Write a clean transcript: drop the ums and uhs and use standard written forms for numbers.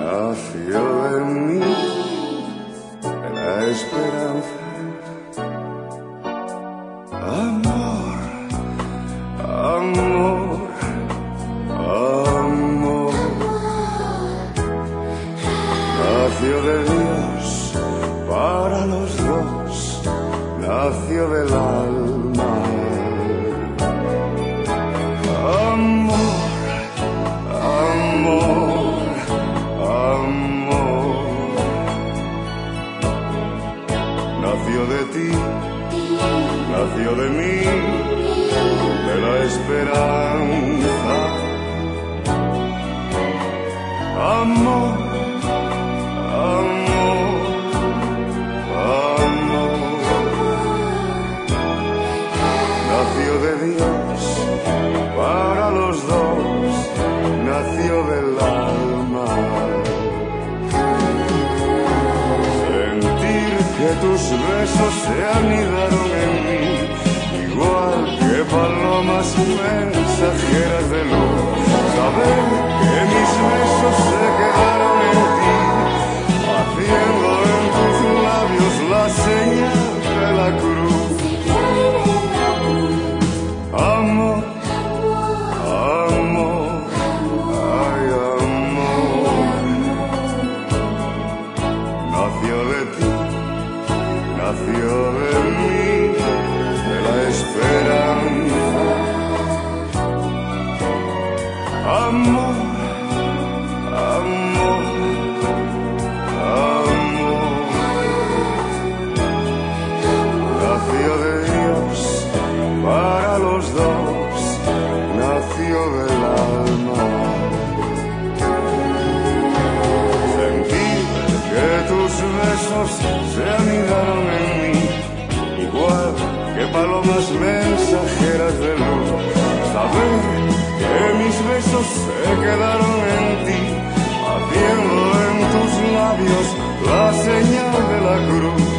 nació de mí, de la esperanza. Amor, amor, amor, nació de Dios para los dos, nació del alma. Amor, amor, amor, nació de ti, nació de mí, de la esperanza. Amor, amor, amor, nació de Dios para los dos, nació del alma. Sentir que tus besos se anidaron en mí, igual que palomas mensajeras de luz. Saber que mis besos se quedaron en ti, haciendo en tus labios la señal de la cruz. Amor, amor, ay amor, nació de ti, nació de mí, de la esperanza. Amor, amor, amor, nació de Dios para los dos, nació del alma. Sentir que tus besos se anidaron en mí, igual que palomas mensajeras de luz. Saber que mis besos se quedaron en ti, haciendo en tus labios la señal de la cruz.